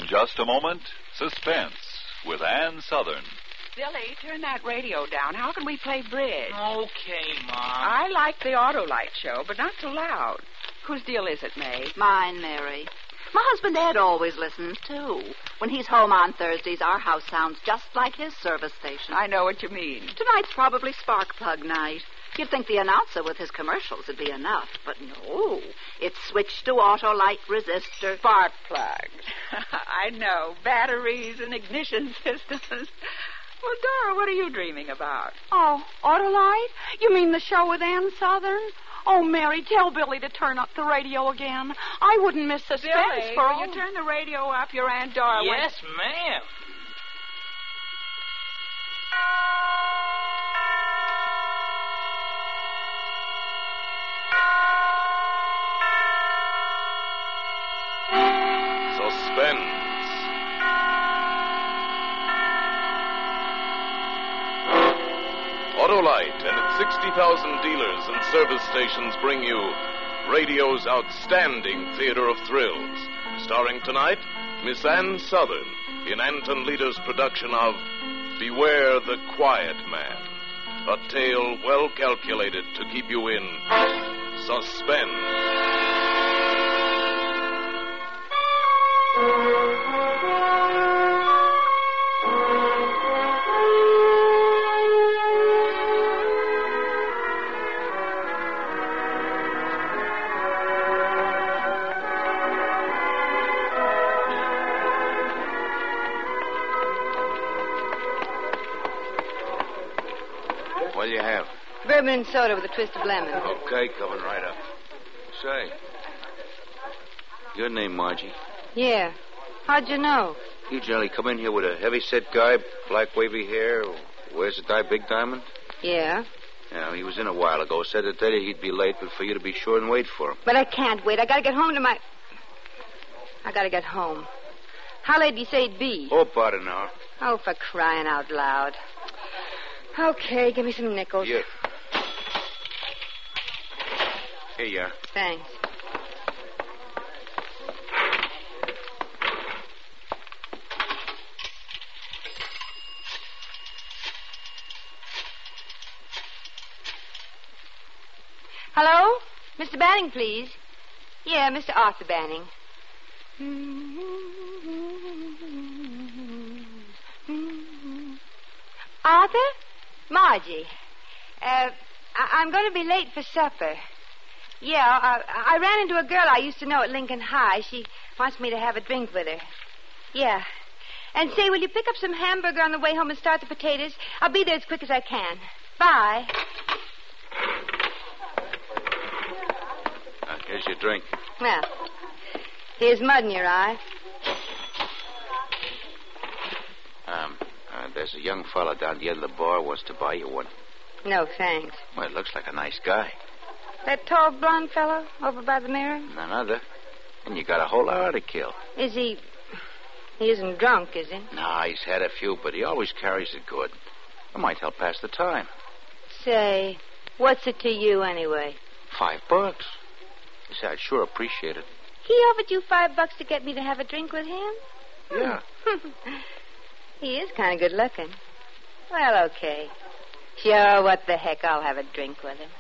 In just a moment, Suspense with Ann Southern. Billy, turn that radio down. How can we play bridge? Okay, Mom. I like the Autolite show, but not too loud. Whose deal is it, May? Mine, Mary. My husband Ed always listens, too. When he's home on Thursdays, our house sounds just like his service station. I know what you mean. Tonight's probably spark plug night. You'd think the announcer with his commercials would be enough, but no. It's switched to Autolite resistor. Spark plugs. I know. Batteries and ignition systems. Well, Dora, what are you dreaming about? Oh, Autolite? You mean the show with Ann Southern? Oh, Mary, tell Billy to turn up the radio again. I wouldn't miss Suspense Billy, for will you turn the radio up? Your Aunt Dora Yes, ma'am. Suspense. Autolite and its 60,000 dealers and service stations bring you radio's outstanding theater of thrills. Starring tonight, Miss Ann Southern in Anton Leader's production of Beware the Quiet Man. A tale well calculated to keep you in suspense. What do you have? Bourbon and soda with a twist of lemon. Okay, coming right up. Say, your name, Margie? Yeah. How'd you know? You generally come in here with a heavy-set guy, black wavy hair, wears a big diamond? Yeah. Yeah, he was in a while ago. Said to tell you he'd be late, but for you to be sure and wait for him. But I can't wait. I gotta get home to my... I gotta get home. How late do you say it'd be? Oh, about an hour. Oh, for crying out loud. Okay, give me some nickels. Yeah. Here you are. Thanks. Hello? Mr. Banning, please. Yeah, Mr. Arthur Banning. Arthur? Margie. I'm going to be late for supper. Yeah, I ran into a girl I used to know at Lincoln High. She wants me to have a drink with her. Yeah. And say, will you pick up some hamburger on the way home and start the potatoes? I'll be there as quick as I can. Bye. Here's your drink. Well, here's mud in your eye. There's a young fella down the end of the bar wants to buy you one. No, thanks. Well, it looks like a nice guy. That tall blonde fellow over by the mirror? None other. And you got a whole hour to kill. Is he... He isn't drunk, is he? Nah, he's had a few, but he always carries it good. It might help pass the time. Say, what's it to you anyway? $5. You say, I'd sure appreciate it. He offered you $5 to get me to have a drink with him? Yeah. He is kind of good looking. Well, okay. Sure, what the heck, I'll have a drink with him.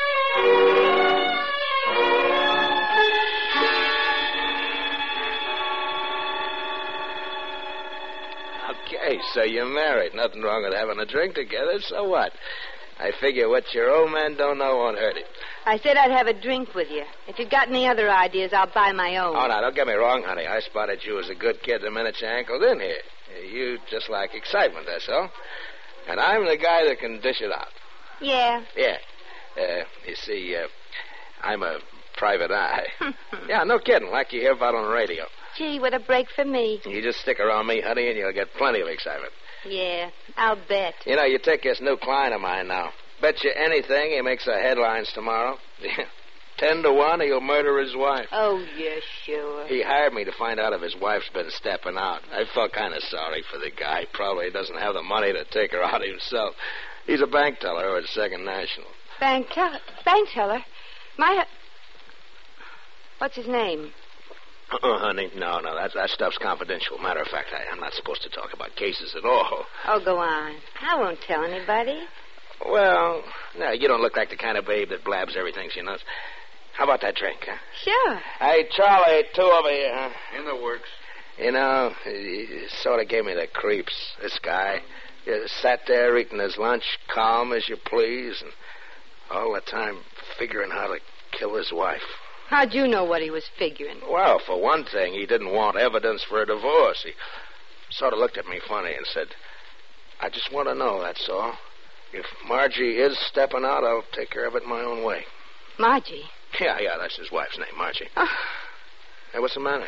Okay, so you're married. Nothing wrong with having a drink together, so what? I figure what your old man don't know won't hurt him. I said I'd have a drink with you. If you've got any other ideas, I'll buy my own. Oh, now, don't get me wrong, honey. I spotted you as a good kid the minute you ankled in here. You just like excitement, that's all. And I'm the guy that can dish it out. Yeah. Yeah. You see, I'm a private eye. Yeah, no kidding, like you hear about on the radio. Gee, what a break for me. You just stick around me, honey, and you'll get plenty of excitement. Yeah, I'll bet. You know, you take this new client of mine now. Bet you anything he makes the headlines tomorrow. 10 to 1, he'll murder his wife. Oh, yeah, sure. He hired me to find out if his wife's been stepping out. I felt kind of sorry for the guy. Probably doesn't have the money to take her out himself. He's a bank teller at Second National. Bank teller? What's his name? Oh, honey, no, that stuff's confidential. Matter of fact, I'm not supposed to talk about cases at all. Oh, go on. I won't tell anybody. Well, no, you don't look like the kind of babe that blabs everything she knows. How about that drink, huh? Sure. Hey, Charlie, 2 over here, huh? In the works. You know, he sort of gave me the creeps, this guy. He sat there eating his lunch, calm as you please, and all the time figuring how to kill his wife. How'd you know what he was figuring? Well, for one thing, he didn't want evidence for a divorce. He sort of looked at me funny and said, I just want to know, that's all. If Margie is stepping out, I'll take care of it my own way. Margie? Yeah, that's his wife's name, Margie. Oh. Hey, what's the matter?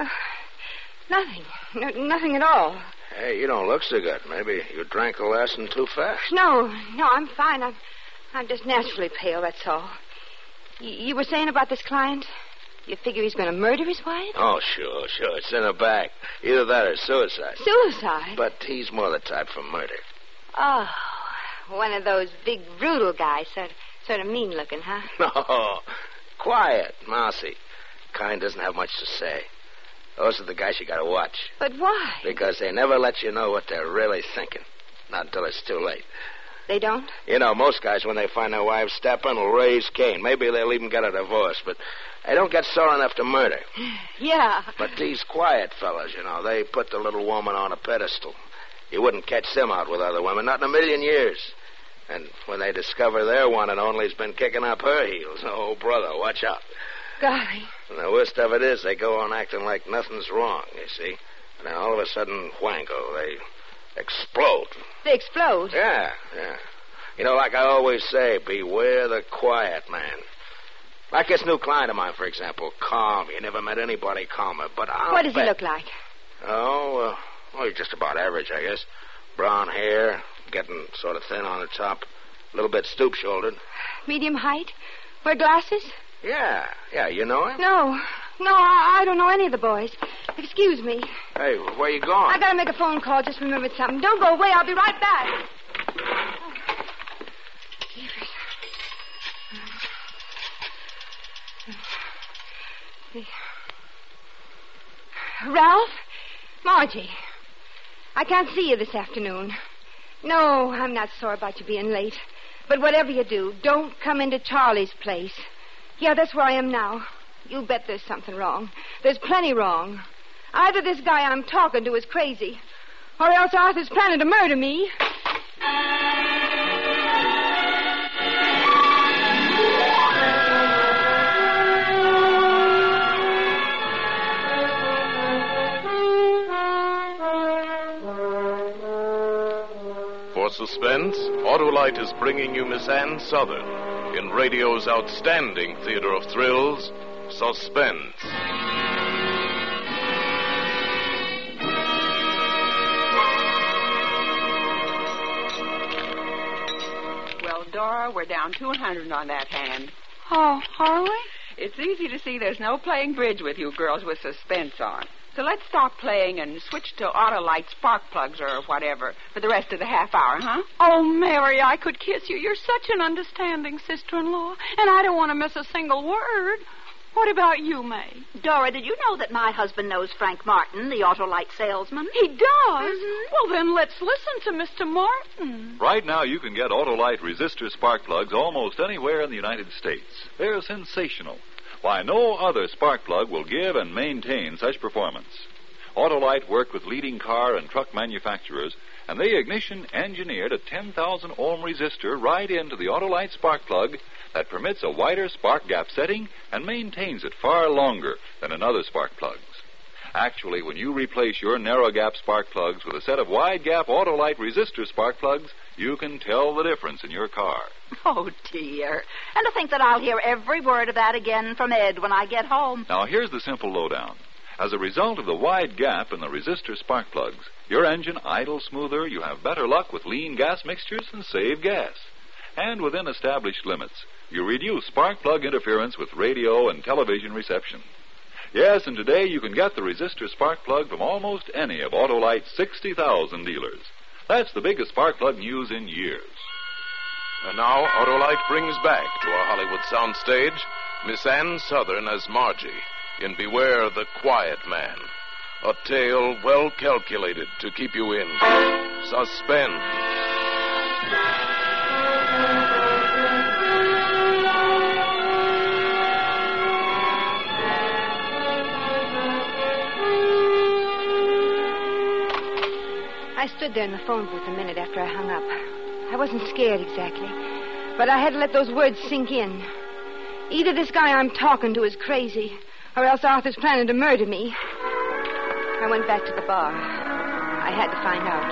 Nothing. Nothing at all. Hey, you don't look so good. Maybe you drank the last one too fast. No, I'm fine. I'm just naturally pale, that's all. You were saying about this client? You figure he's going to murder his wife? Oh, sure. It's in the back. Either that or suicide. Suicide? But he's more the type for murder. Oh, one of those big, brutal guys. Sort of mean-looking, huh? No. Quiet, mousy. Kind doesn't have much to say. Those are the guys you got to watch. But why? Because they never let you know what they're really thinking. Not until it's too late. They don't? You know, most guys, when they find their wives stepping, will raise Cain. Maybe they'll even get a divorce, but they don't get sore enough to murder. Yeah. But these quiet fellas, you know, they put the little woman on a pedestal. You wouldn't catch them out with other women, not in a million years. And when they discover their one and only's been kicking up her heels, oh, brother, watch out. Golly. And the worst of it is they go on acting like nothing's wrong, you see. And then all of a sudden, whango, they explode. They explode? Yeah. You know, like I always say, beware the quiet man. Like this new client of mine, for example, calm. You never met anybody calmer, but What does he look like? Oh, he's just about average, I guess. Brown hair, getting sort of thin on the top, a little bit stoop-shouldered. Medium height? Wear glasses? Yeah, you know him? No, I don't know any of the boys. Excuse me. Hey, where you going? I gotta make a phone call. Just remembered something. Don't go away. I'll be right back. Ralph? Margie. I can't see you this afternoon. No, I'm not sore about you being late. But whatever you do, don't come into Charlie's place. Yeah, that's where I am now. You bet there's something wrong. There's plenty wrong. Either this guy I'm talking to is crazy, or else Arthur's planning to murder me. For suspense, Autolite is bringing you Miss Ann Southern in radio's outstanding theater of thrills, Suspense. Well, Dora, we're down 200 on that hand. Oh, are we? It's easy to see there's no playing bridge with you girls with suspense on. So let's stop playing and switch to Autolite spark plugs or whatever for the rest of the half hour, huh? Oh, Mary, I could kiss you. You're such an understanding sister-in-law, and I don't want to miss a single word. What about you, May? Dora, did you know that my husband knows Frank Martin, the Autolite salesman? He does? Mm-hmm. Well, then let's listen to Mr. Martin. Right now, you can get Autolite resistor spark plugs almost anywhere in the United States. They're sensational. Why, no other spark plug will give and maintain such performance. Autolite worked with leading car and truck manufacturers, and they ignition engineered a 10,000 ohm resistor right into the Autolite spark plug that permits a wider spark gap setting and maintains it far longer than in other spark plugs. Actually, when you replace your narrow gap spark plugs with a set of wide gap Autolite resistor spark plugs, you can tell the difference in your car. Oh, dear. And to think that I'll hear every word of that again from Ed when I get home. Now, here's the simple lowdown. As a result of the wide gap in the resistor spark plugs, your engine idles smoother, you have better luck with lean gas mixtures, and save gas. And within established limits, you reduce spark plug interference with radio and television reception. Yes, and today you can get the resistor spark plug from almost any of Autolite's 60,000 dealers. That's the biggest spark plug news in years. And now Autolite brings back to our Hollywood soundstage Miss Ann Southern as Margie in Beware the Quiet Man, a tale well calculated to keep you in suspense. I stood there in the phone booth a minute after I hung up. I wasn't scared exactly, but I had to let those words sink in. Either this guy I'm talking to is crazy, or else Arthur's planning to murder me. I went back to the bar. I had to find out.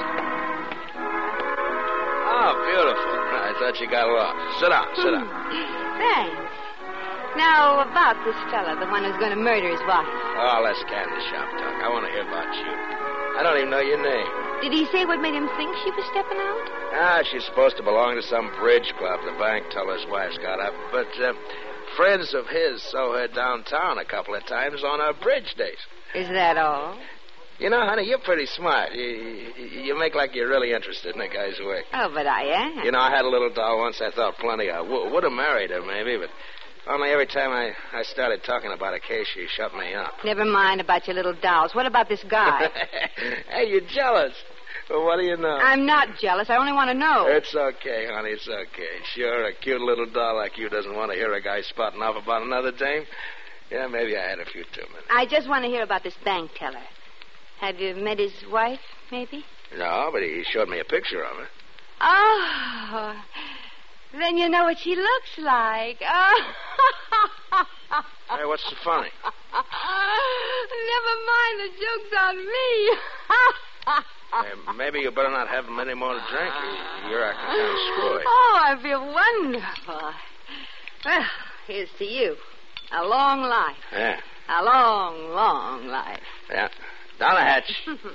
Oh, beautiful. I thought you got lost. Sit down, sit down. Thanks. Now, about this fella, the one who's going to murder his wife. Oh, let's can the shop talk. I want to hear about you. I don't even know your name. Did he say what made him think she was stepping out? She's supposed to belong to some bridge club the bank teller's wife's got up. But friends of his saw her downtown a couple of times on our bridge days. Is that all? You know, honey, you're pretty smart. You make like you're really interested in a guy's work. Oh, but I am. You know, I had a little doll once I thought plenty of. Would have married her, maybe, but only every time I started talking about a case, she shut me up. Never mind about your little dolls. What about this guy? Hey, you're jealous. Well, what do you know? I'm not jealous. I only want to know. It's okay, honey. It's okay. Sure, a cute little doll like you doesn't want to hear a guy spouting off about another dame. Yeah, maybe I had a few too many. I just want to hear about this bank teller. Have you met his wife, maybe? No, but he showed me a picture of her. Oh, then you know what she looks like. Oh. Hey, what's so funny? Never mind, the joke's on me. Hey, maybe you better not have many more to drink. You're acting kind of screwy. Oh, I feel wonderful. Well, here's to you. A long life. Yeah. A long, long life. Yeah. Down the hatch.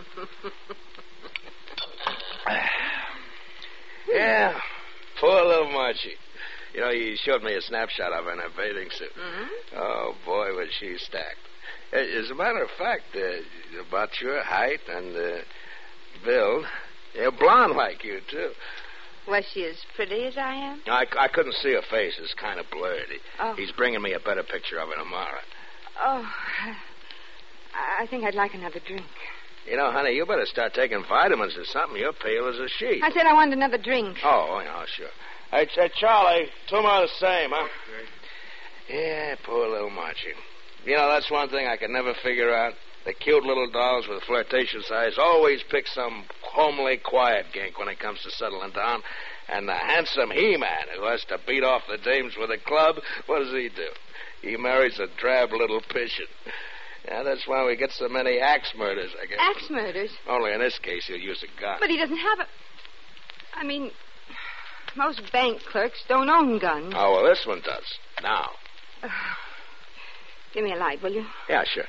Yeah. Poor little Margie. You know, you showed me a snapshot of her in her bathing suit. Mm-hmm. Oh, boy, was she stacked. As a matter of fact, about your height and build, you're blonde like you, too. Was she as pretty as I am? I couldn't see her face. It's kind of blurred. Oh. He's bringing me a better picture of her tomorrow. Oh, I think I'd like another drink. You know, honey, you better start taking vitamins or something. You're pale as a sheet. I said I wanted another drink. Oh, yeah, sure. Hey, Charlie, 2 more the same, huh? Yeah, poor little Margie. You know, that's one thing I could never figure out. The cute little dolls with flirtatious eyes always pick some homely, quiet gink when it comes to settling down. And the handsome He-Man who has to beat off the dames with a club, what does he do? He marries a drab little pigeon. Yeah, that's why we get so many axe murders, I guess. Axe murders? Only in this case, he'll use a gun. But he doesn't have a... I mean, most bank clerks don't own guns. Oh, well, this one does. Now. Give me a light, will you? Yeah, sure.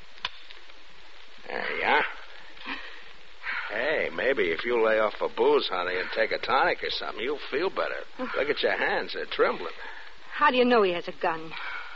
There you are. Hey, maybe if you lay off for booze, honey, and take a tonic or something, you'll feel better. Look at your hands. They're trembling. How do you know he has a gun?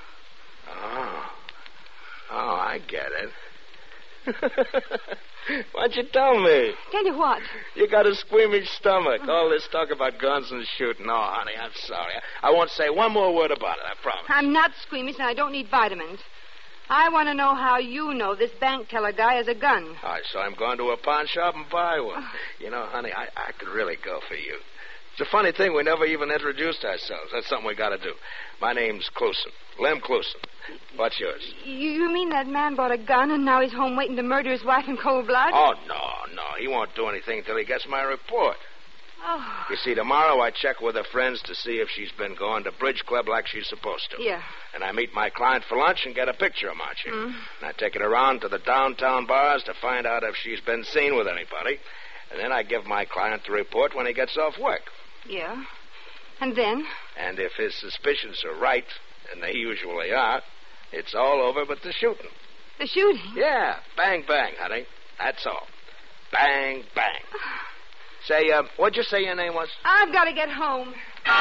Oh, I get it. Why'd you tell me? Tell you what? You got a squeamish stomach. All this talk about guns and shooting. No, honey, I'm sorry. I won't say one more word about it, I promise. I'm not squeamish, and I don't need vitamins. I want to know how you know this bank teller guy has a gun. All right, so I'm going to a pawn shop and buy one. You know, honey, I could really go for you. It's a funny thing, we never even introduced ourselves. That's something we got to do. My name's Cluson. Lem Cluson. What's yours? You mean that man bought a gun and now he's home waiting to murder his wife in cold blood? Oh, no. He won't do anything until he gets my report. Oh. You see, tomorrow I check with her friends to see if she's been going to bridge club like she's supposed to. Yeah. And I meet my client for lunch and get a picture of Margie. And I take it around to the downtown bars to find out if she's been seen with anybody. And then I give my client the report when he gets off work. Yeah. And then? And if his suspicions are right, and they usually are, it's all over but the shooting. The shooting? Yeah. Bang, bang, honey. That's all. Bang, bang. Say, what'd you say your name was? I've got to get home.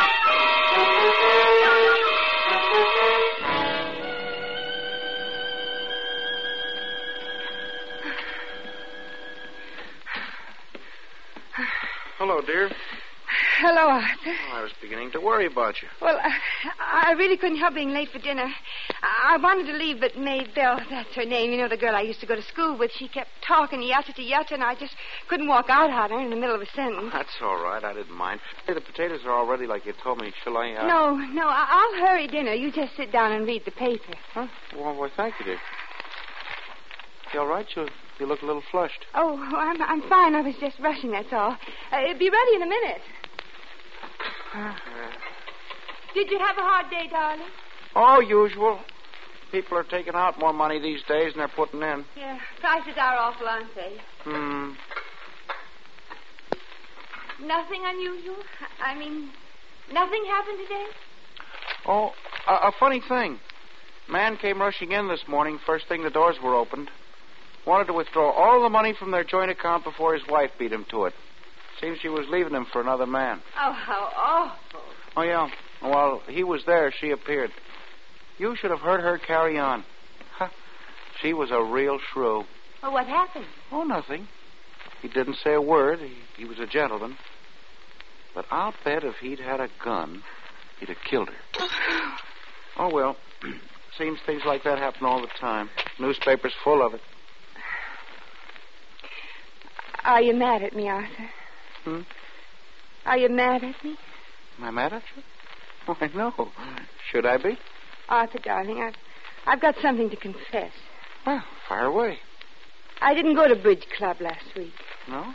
Hello, dear. Hello, Arthur. Oh, I was beginning to worry about you. Well, I really couldn't help being late for dinner. I wanted to leave, but Maybelle, that's her name, you know, the girl I used to go to school with, she kept talking yatta to yatta, and I just couldn't walk out on her in the middle of a sentence. That's all right. I didn't mind. Hey, the potatoes are all ready like you told me. Shall I... No, I'll hurry dinner. You just sit down and read the paper. Huh? Well, thank you, dear. You all right? You look a little flushed. Oh, I'm fine. I was just rushing, that's all. It'll be ready in a minute. Did you have a hard day, darling? Oh, usual. People are taking out more money these days than they're putting in. Yeah, prices are awful, aren't they? Nothing unusual? I mean, nothing happened today? Oh, a funny thing. Man came rushing in this morning, first thing the doors were opened. Wanted to withdraw all the money from their joint account before his wife beat him to it. Seems she was leaving him for another man. Oh, how awful. Oh, yeah. While he was there, she appeared. You should have heard her carry on. Huh. She was a real shrew. Well, what happened? Oh, nothing. He didn't say a word. He was a gentleman. But I'll bet if he'd had a gun, he'd have killed her. Oh, well. Seems things like that happen all the time. Newspapers full of it. Are you mad at me, Arthur? Are you mad at me? Am I mad at you? Why, no. Should I be? Arthur, darling, I've got something to confess. Well, fire away. I didn't go to bridge club last week. No?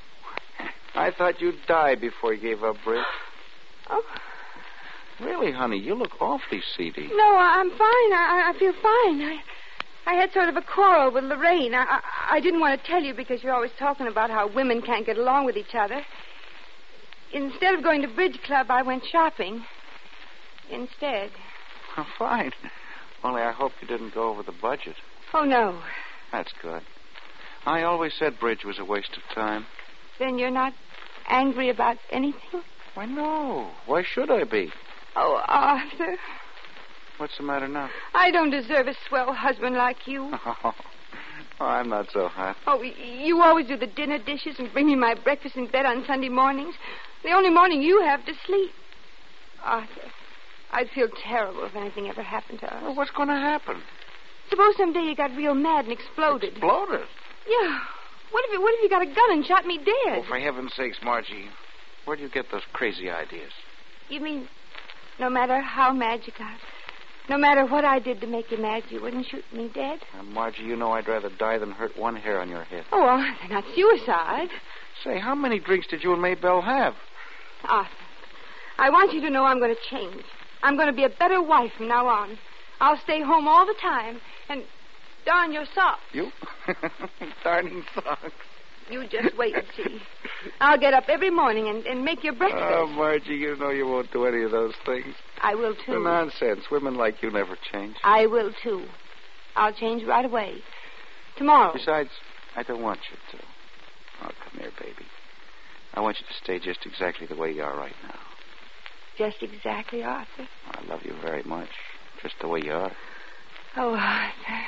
I thought you'd die before you gave up bridge. Oh. Really, honey, you look awfully seedy. No, I'm fine. I feel fine. I had sort of a quarrel with Lorraine. I didn't want to tell you because you're always talking about how women can't get along with each other. Instead of going to bridge club, I went shopping. Instead. Oh, fine. Only I hope you didn't go over the budget. Oh, no. That's good. I always said bridge was a waste of time. Then you're not angry about anything? Why, no. Why should I be? Oh, Arthur. What's the matter now? I don't deserve a swell husband like you. Oh, I'm not so hot. Oh, you always do the dinner dishes and bring me my breakfast in bed on Sunday mornings. The only morning you have to sleep. Arthur, I'd feel terrible if anything ever happened to us. Well, what's going to happen? Suppose someday you got real mad and exploded. Exploded? Yeah. What if you got a gun and shot me dead? Oh, for heaven's sakes, Margie. Where do you get those crazy ideas? You mean no matter how mad you got, no matter what I did to make you mad, you wouldn't shoot me dead? Margie, you know I'd rather die than hurt one hair on your head. Oh, Arthur, not suicide. Say, how many drinks did you and Maybelle have? Arthur, I want you to know I'm going to change. I'm going to be a better wife from now on. I'll stay home all the time and darn your socks. You? Darning socks. You just wait and see. I'll get up every morning and make your breakfast. Oh, Margie, you know you won't do any of those things. I will, too. Nonsense. Women like you never change. I will, too. I'll change right away. Tomorrow. Besides, I don't want you to. Oh, come here, baby. I want you to stay just exactly the way you are right now. Just exactly, Arthur? I love you very much. Just the way you are. Oh, Arthur.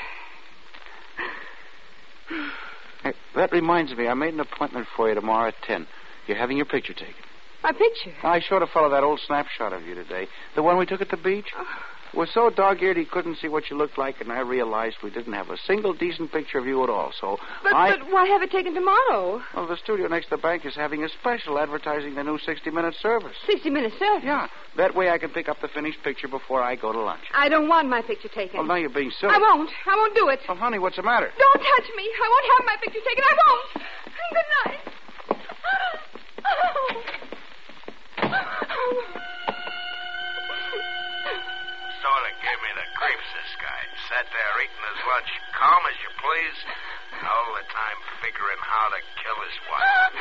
Hey, that reminds me, I made an appointment for you tomorrow at 10. You're having your picture taken. My picture? I showed a fellow that old snapshot of you today. The one we took at the beach. It was so dog-eared he couldn't see what you looked like, and I realized we didn't have a single decent picture of you at all, so But why have it taken tomorrow? Well, the studio next to the bank is having a special advertising the new 60-minute service. 60-minute service? Yeah. That way I can pick up the finished picture before I go to lunch. I don't want my picture taken. Well, now you're being silly. I won't do it. Oh, honey, what's the matter? Don't touch me. I won't have my picture taken. I won't. Good night. Sort of gave me the creeps, this guy. Sat there eating his lunch, calm as you please, all the time figuring how to kill his wife.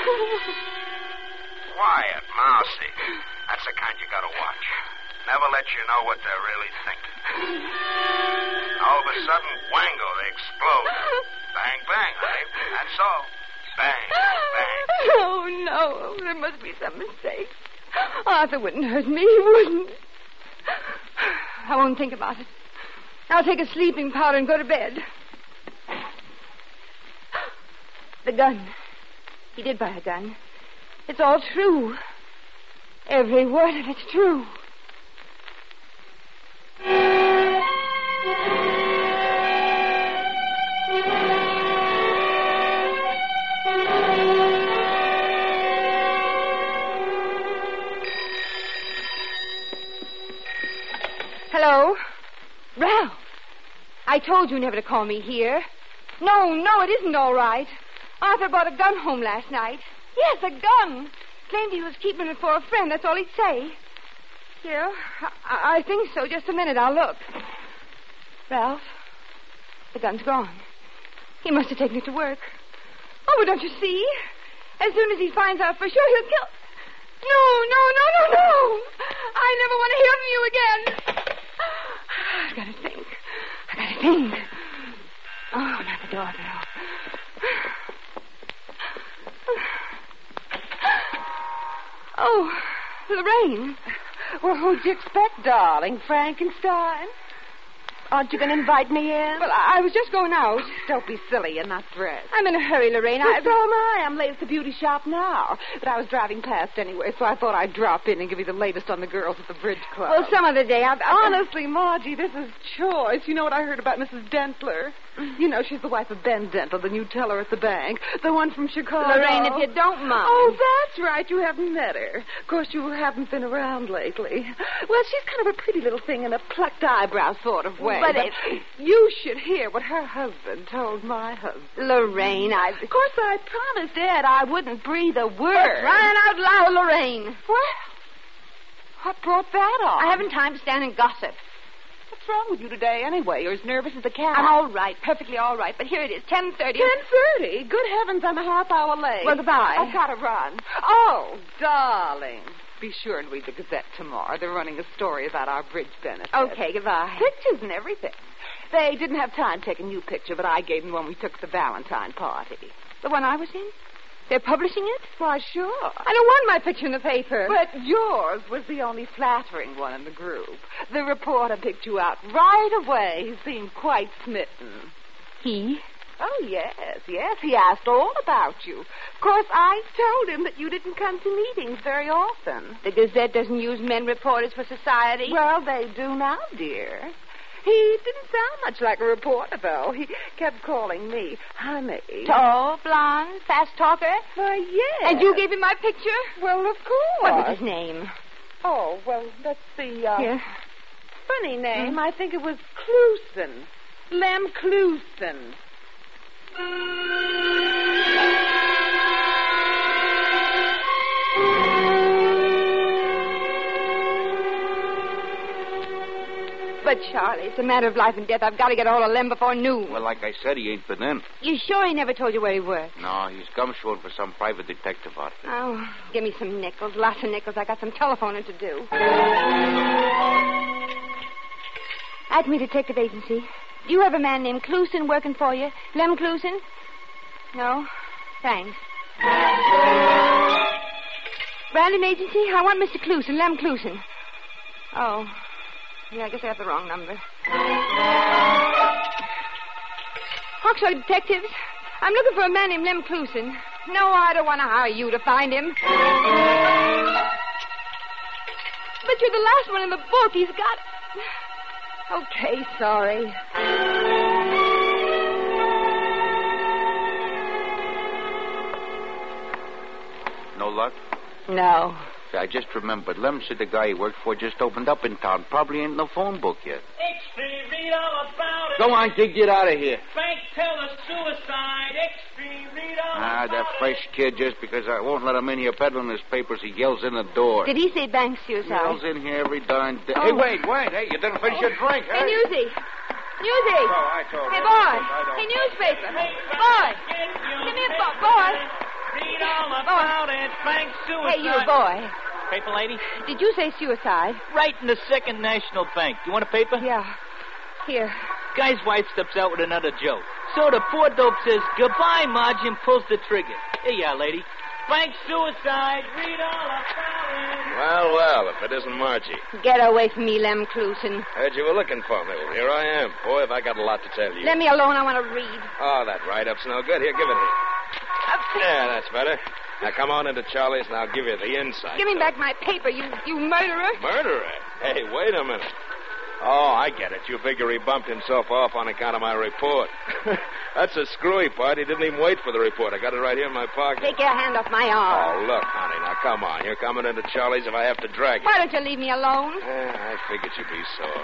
Quiet, mousy. That's the kind you gotta watch. Never let you know what they're really thinking. All of a sudden, wango, they explode. Bang, bang, honey. That's all. Bang, bang. Oh, no. There must be some mistake. Arthur wouldn't hurt me. He wouldn't. I won't think about it. I'll take a sleeping powder and go to bed. The gun. He did buy a gun. It's all true. Every word of it's true. I told you never to call me here. No, it isn't all right. Arthur brought a gun home last night. Yes, a gun. Claimed he was keeping it for a friend. That's all he'd say. Yeah, I think so. Just a minute. I'll look. Ralph, the gun's gone. He must have taken it to work. Oh, but don't you see? As soon as he finds out for sure, he'll kill... No. I never want to hear from you again. I've got to think. Oh, not the doorbell. Oh, Lorraine. Well, who'd you expect, darling? Frankenstein? Aren't you going to invite me in? Well, I was just going out. Don't be silly. You're not dressed. I'm in a hurry, Lorraine. Well, so am I. I'm late at the beauty shop now. But I was driving past anyway, so I thought I'd drop in and give you the latest on the girls at the Bridge Club. Well, some other day. Honestly, Margie, this is choice. You know what I heard about Mrs. Dentler? You know, she's the wife of Ben Dentler, the new teller at the bank. The one from Chicago. Lorraine, if you don't mind. Oh, that's right. You haven't met her. Of course, you haven't been around lately. Well, she's kind of a pretty little thing in a plucked eyebrow sort of way. But you should hear what her husband told my husband. Lorraine, Of course, I promised Ed I wouldn't breathe a word. Crying out loud, Lorraine. What brought that on? I haven't time to stand and gossip. What's wrong with you today, anyway? You're as nervous as a cat. I'm all right, perfectly all right. But here it is, 10:30. 10:30? Good heavens, I'm a half hour late. Well, goodbye. I've got to run. Oh, darling. Be sure and read the Gazette tomorrow. They're running a story about our bridge benefit. Okay, goodbye. Pictures and everything. They didn't have time to take a new picture, but I gave them one we took at the Valentine party. The one I was in? They're publishing it? Why, sure. I don't want my picture in the paper. But yours was the only flattering one in the group. The reporter picked you out right away. He seemed quite smitten. He? Oh, yes. He asked all about you. Of course, I told him that you didn't come to meetings very often. The Gazette doesn't use men reporters for society? Well, they do now, dear. He didn't sound much like a reporter, though. He kept calling me honey. Tall, blonde, fast talker? Why, yes. And you gave him my picture? Well, of course. What was his name? Oh, well, let's see. Yeah. Funny name. I think it was Clusen. Lem Clusen. But, Charlie, it's a matter of life and death. I've got to get a hold of Lem before noon. Well, like I said, he ain't been in. You sure he never told you where he worked? No, he's gumshoeing for some private detective outfit. Oh, give me some nickels. Lots of nickels. I got some telephoning to do. Acme Detective Agency. Do you have a man named Clusen working for you? Lem Clusen? No? Thanks. Brandon Agency? I want Mr. Clusen, Lem Clusen. Oh. Yeah, I guess I have the wrong number. Hawkshaw Detectives. I'm looking for a man named Lem Clusen. No, I don't want to hire you to find him. But you're the last one in the book. He's got... Okay, sorry. No luck? No. I just remembered. Lem said the guy he worked for just opened up in town. Probably ain't no phone book yet. Extreme, read all about it. Go on, kid, get out of here. Bank teller suicide. Extreme, read all about it. That fresh kid, just because I won't let him in here peddling his papers, he yells in the door. Did he say bank suicide? Yells in here every darn day. Oh. Hey, wait. Hey, you didn't finish your drink, Hey, Newsy. I told Hey, you. boy. I don't. Hey, newspaper. Boy. Give me a book, boy. Read all about it. Bank suicide. Hey, you, boy. Paper lady? Did you say suicide? Right in the Second National Bank. You want a paper? Yeah. Here. Guy's wife steps out with another joke. So the poor dope says, goodbye, Marge, and pulls the trigger. Here you are, lady. Bank suicide. Read all about it. Well, if it isn't Margie. Get away from me, Lem Clusen. Heard you were looking for me. Well, here I am. Boy, have I got a lot to tell you. Let me alone. I want to read. Oh, that write-up's no good. Here, give it here. Yeah, that's better. Now, come on into Charlie's, and I'll give you the inside. Give me back my paper, you murderer. Murderer? Hey, wait a minute. Oh, I get it. You figure he bumped himself off on account of my report. That's a screwy part. He didn't even wait for the report. I got it right here in my pocket. Take your hand off my arm. Oh, look, honey, now come on. You're coming into Charlie's if I have to drag you. Why don't you leave me alone? I figured you'd be sore.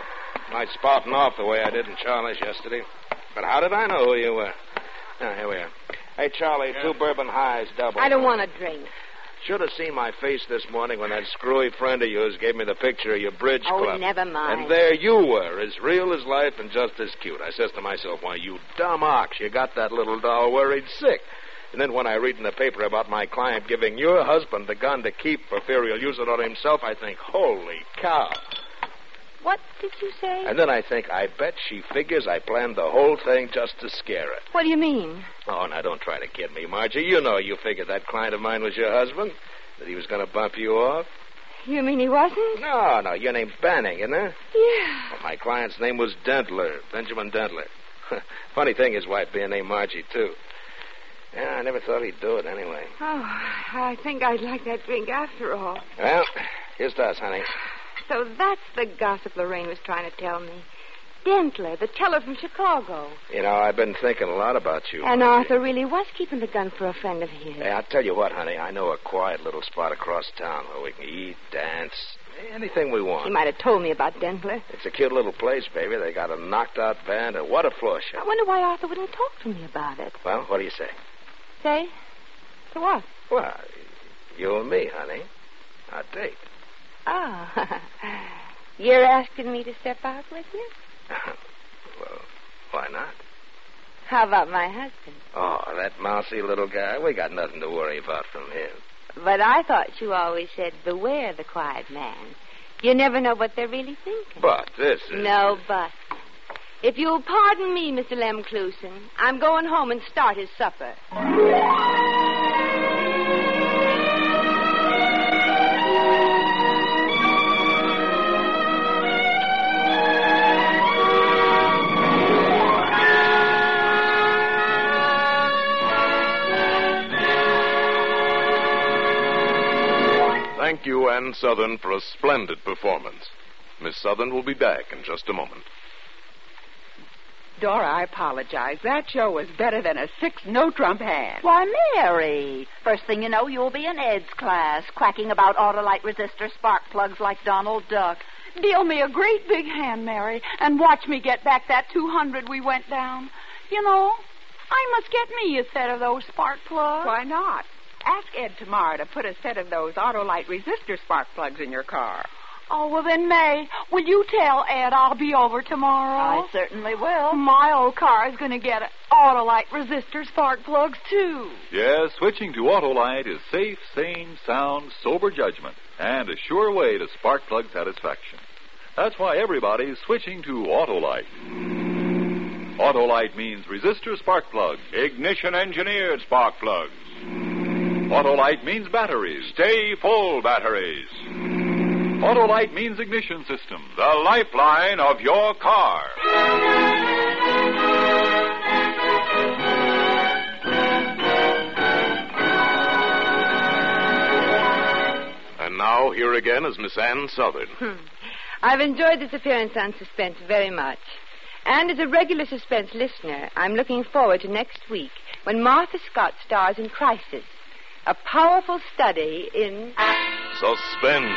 My spouting off the way I did in Charlie's yesterday. But how did I know who you were? Here we are. Hey, Charlie, 2 bourbon highs, double. I don't want a drink. Should have seen my face this morning when that screwy friend of yours gave me the picture of your bridge club. Oh, never mind. And there you were, as real as life and just as cute. I says to myself, why, you dumb ox, you got that little doll worried sick. And then when I read in the paper about my client giving your husband the gun to keep for fear he'll use it on himself, I think, holy cow. What did you say? And then I think, I bet she figures I planned the whole thing just to scare her. What do you mean? Oh, now don't try to kid me, Margie. You know you figured that client of mine was your husband, that he was going to bump you off. You mean he wasn't? No, your name's Banning, isn't it? Yeah. Well, my client's name was Dentler, Benjamin Dentler. Funny thing, his wife being named Margie, too. Yeah, I never thought he'd do it anyway. Oh, I think I'd like that drink after all. Well, here's to us, honey. So that's the gossip Lorraine was trying to tell me. Dentler, the teller from Chicago. You know, I've been thinking a lot about you. And Arthur really was keeping the gun for a friend of his. Hey, I'll tell you what, honey. I know a quiet little spot across town where we can eat, dance, anything we want. He might have told me about Dentler. It's a cute little place, baby. They got a knocked-out band, and what a floor show. I wonder why Arthur wouldn't talk to me about it. Well, what do you say? Say? To what? Well, you and me, honey. Our date. Oh. You're asking me to step out with you? Well, why not? How about my husband? Oh, that mousy little guy. We got nothing to worry about from him. But I thought you always said, beware the quiet man. You never know what they're really thinking. But this is... No but. If you'll pardon me, Mr. Lem Clusen, I'm going home and start his supper. Thank you, Ann Southern, for a splendid performance. Miss Southern will be back in just a moment. Dora, I apologize. That show was better than a 6 no-trump hand. Why, Mary, first thing you know, you'll be in Ed's class, quacking about Autolite resistor spark plugs like Donald Duck. Deal me a great big hand, Mary, and watch me get back that 200 we went down. You know, I must get me a set of those spark plugs. Why not? Ask Ed tomorrow to put a set of those Autolite resistor spark plugs in your car. Oh, well then, May, will you tell Ed I'll be over tomorrow? I certainly will. My old car is going to get Autolite resistor spark plugs, too. Yes, switching to Autolite is safe, sane, sound, sober judgment, and a sure way to spark plug satisfaction. That's why everybody's switching to Autolite. Autolite means resistor spark plugs. Ignition-engineered spark plugs. Autolite means batteries. Stay full batteries. Autolite means ignition systems. The lifeline of your car. And now, here again is Miss Ann Southern. I've enjoyed this appearance on Suspense very much. And as a regular Suspense listener, I'm looking forward to next week when Martha Scott stars in Crisis, a powerful study in... Suspense.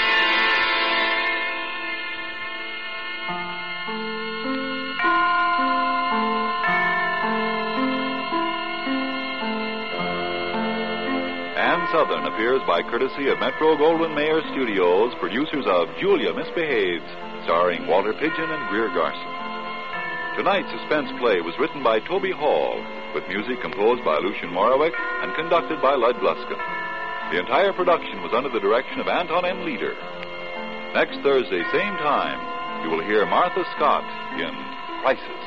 Ann Southern appears by courtesy of Metro-Goldwyn-Mayer Studios, producers of Julia Misbehaves, starring Walter Pidgeon and Greer Garson. Tonight's suspense play was written by Toby Hall, with music composed by Lucien Morawick and conducted by Lud Gluskin. The entire production was under the direction of Anton M. Leader. Next Thursday, same time, you will hear Martha Scott in Crisis.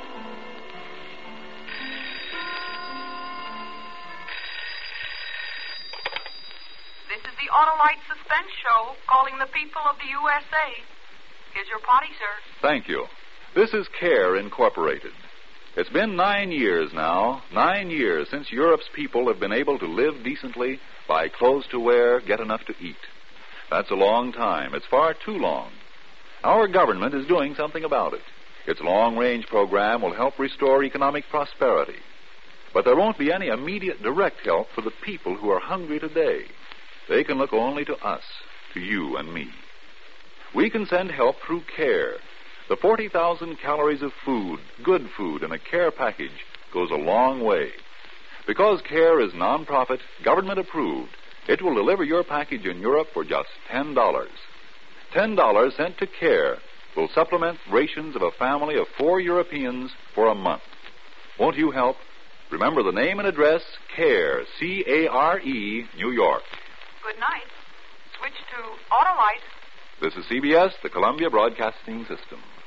This is the Autolite Suspense Show, calling the people of the USA. Here's your potty, sir. Thank you. This is CARE Incorporated. It's been 9 years now, 9 years since Europe's people have been able to live decently, buy clothes to wear, get enough to eat. That's a long time. It's far too long. Our government is doing something about it. Its long-range program will help restore economic prosperity. But there won't be any immediate direct help for the people who are hungry today. They can look only to us, to you and me. We can send help through CARE, The 40,000 calories of food, good food, in a Care package goes a long way. Because Care is non-profit, government approved, it will deliver your package in Europe for just $10. $10 sent to Care will supplement rations of a family of 4 Europeans for a month. Won't you help? Remember the name and address, Care, C-A-R-E, New York. Good night. Switch to Autolite. This is CBS, the Columbia Broadcasting System.